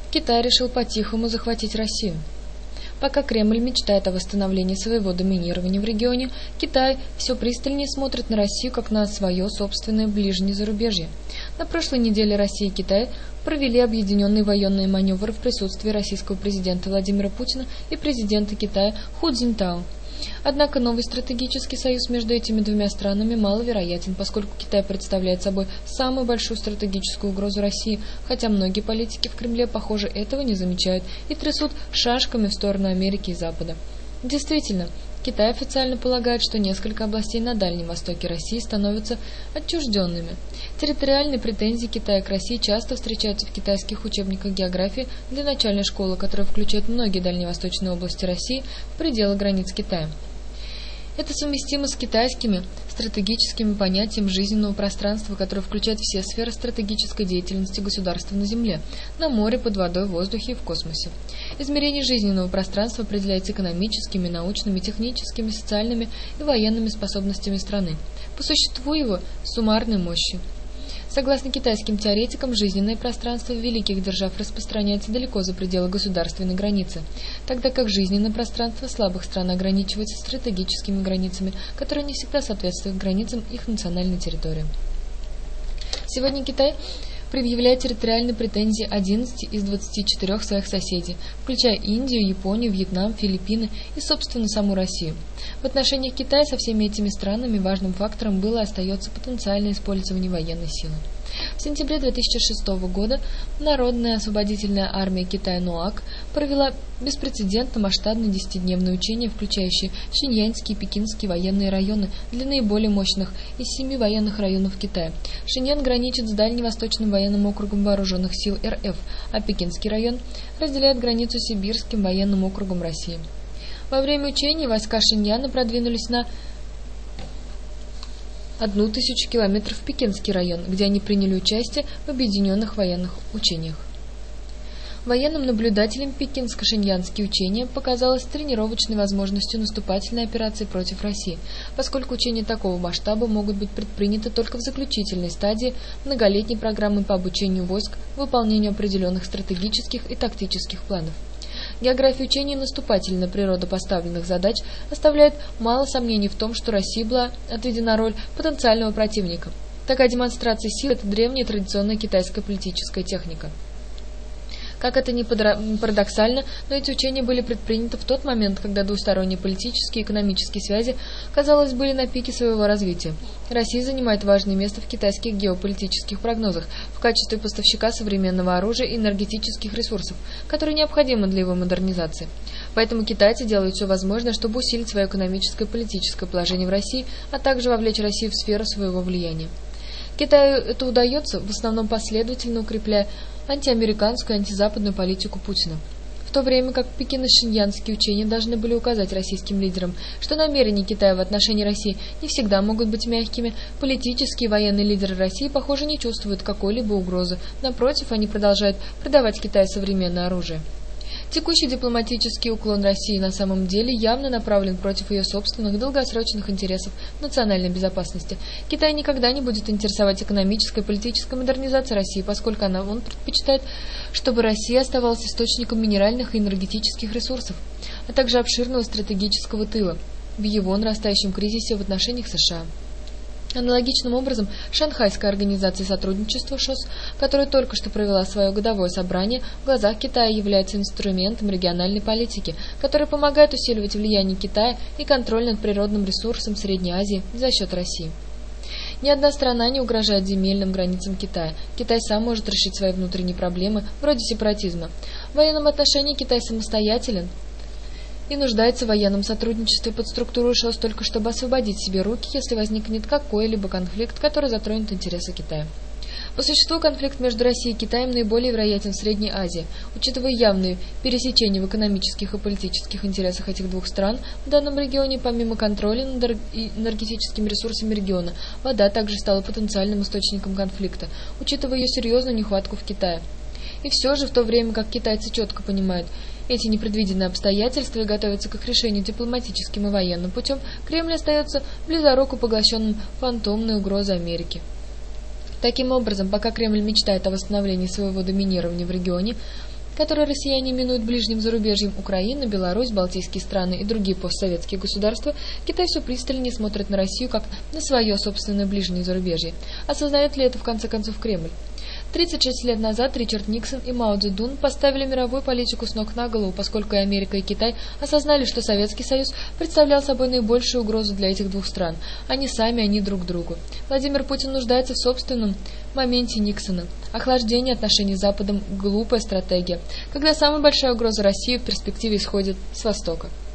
Китай решил по-тихому захватить Россию. Пока Кремль мечтает о восстановлении своего доминирования в регионе, Китай все пристальнее смотрит на Россию как на свое собственное ближнее зарубежье. На прошлой неделе Россия и Китай провели объединенный военный маневр в присутствии российского президента Владимира Путина и президента Китая Ху Цзиньтао. Однако новый стратегический союз между этими двумя странами маловероятен, поскольку Китай представляет собой самую большую стратегическую угрозу России, хотя многие политики в Кремле, похоже, этого не замечают и трясут шашками в сторону Америки и Запада. Действительно, Китай официально полагает, что несколько областей на Дальнем Востоке России становятся отчужденными. Территориальные претензии Китая к России часто встречаются в китайских учебниках географии для начальной школы, которая включает многие дальневосточные области России в пределы границ Китая. Это совместимо с китайскими стратегическими понятием жизненного пространства, которое включает все сферы стратегической деятельности государства на Земле, на море, под водой, в воздухе и в космосе. Измерение жизненного пространства определяется экономическими, научными, техническими, социальными и военными способностями страны. По существу его суммарной мощи. Согласно китайским теоретикам, жизненное пространство великих держав распространяется далеко за пределы государственной границы, тогда как жизненное пространство слабых стран ограничивается стратегическими границами, которые не всегда соответствуют границам их национальной территории. Сегодня Китай предъявляет территориальные претензии 11 из 24 своих соседей, включая Индию, Японию, Вьетнам, Филиппины и, собственно, саму Россию. В отношениях Китая со всеми этими странами важным фактором было и остается потенциальное использование военной силы. В сентябре 2006 года Народная освободительная армия Китая НОАК провела беспрецедентно масштабное 10-дневное учение, включающее Шиньянские и Пекинские военные районы для наиболее мощных из 7 военных районов Китая. Шиньян граничит с Дальневосточным военным округом вооруженных сил РФ, а Пекинский район разделяет границу с Сибирским военным округом России. Во время учений войска Шиньяна продвинулись на 1000 километров в Пекинский район, где они приняли участие в объединенных военных учениях. Военным наблюдателям пекинско-шиньянские учения показалось тренировочной возможностью наступательной операции против России, поскольку учения такого масштаба могут быть предприняты только в заключительной стадии многолетней программы по обучению войск выполнению определенных стратегических и тактических планов. География учений и наступательная природа поставленных задач оставляет мало сомнений в том, что России была отведена роль потенциального противника. Такая демонстрация сил – это древняя традиционная китайская политическая техника. Как это ни парадоксально, но эти учения были предприняты в тот момент, когда двусторонние политические и экономические связи, казалось, были на пике своего развития. Россия занимает важное место в китайских геополитических прогнозах в качестве поставщика современного оружия и энергетических ресурсов, которые необходимы для его модернизации. Поэтому китайцы делают все возможное, чтобы усилить свое экономическое и политическое положение в России, а также вовлечь Россию в сферу своего влияния. Китаю это удается, в основном последовательно укрепляя антиамериканскую и антизападную политику Путина. В то время как пекино-шиньянские учения должны были указать российским лидерам, что намерения Китая в отношении России не всегда могут быть мягкими, политические и военные лидеры России, похоже, не чувствуют какой-либо угрозы. Напротив, они продолжают продавать Китаю современное оружие. Текущий дипломатический уклон России на самом деле явно направлен против ее собственных долгосрочных интересов национальной безопасности. Китай никогда не будет интересовать экономической и политической модернизацией России, поскольку он предпочитает, чтобы Россия оставалась источником минеральных и энергетических ресурсов, а также обширного стратегического тыла в его нарастающем кризисе в отношениях США. Аналогичным образом, Шанхайская организация сотрудничества ШОС, которая только что провела свое годовое собрание, в глазах Китая является инструментом региональной политики, который помогает усиливать влияние Китая и контроль над природным ресурсом Средней Азии за счет России. Ни одна страна не угрожает земельным границам Китая. Китай сам может решить свои внутренние проблемы, вроде сепаратизма. В военном отношении Китай самостоятелен и нуждается в военном сотрудничестве под структуру ШОС только чтобы освободить себе руки, если возникнет какой-либо конфликт, который затронет интересы Китая. По существу конфликт между Россией и Китаем наиболее вероятен в Средней Азии. Учитывая явные пересечения в экономических и политических интересах этих двух стран, в данном регионе, помимо контроля над энергетическими ресурсами региона, вода также стала потенциальным источником конфликта, учитывая ее серьезную нехватку в Китае. И все же, в то время как китайцы четко понимают эти непредвиденные обстоятельства и готовятся к их решению дипломатическим и военным путем, Кремль остается близоруко поглощенным фантомной угрозой Америки. Таким образом, пока Кремль мечтает о восстановлении своего доминирования в регионе, который россияне именуют ближним зарубежьем, Украина, Беларусь, Балтийские страны и другие постсоветские государства, Китай все пристальнее смотрит на Россию как на свое собственное ближнее зарубежье. Осознает ли это в конце концов Кремль? 36 лет назад Ричард Никсон и Мао Цзэдун поставили мировую политику с ног на голову, поскольку и Америка, и Китай осознали, что Советский Союз представлял собой наибольшую угрозу для этих двух стран. Они сами, они друг другу. Владимир Путин нуждается в собственном моменте Никсона. Охлаждение отношений с Западом – глупая стратегия, когда самая большая угроза России в перспективе исходит с Востока.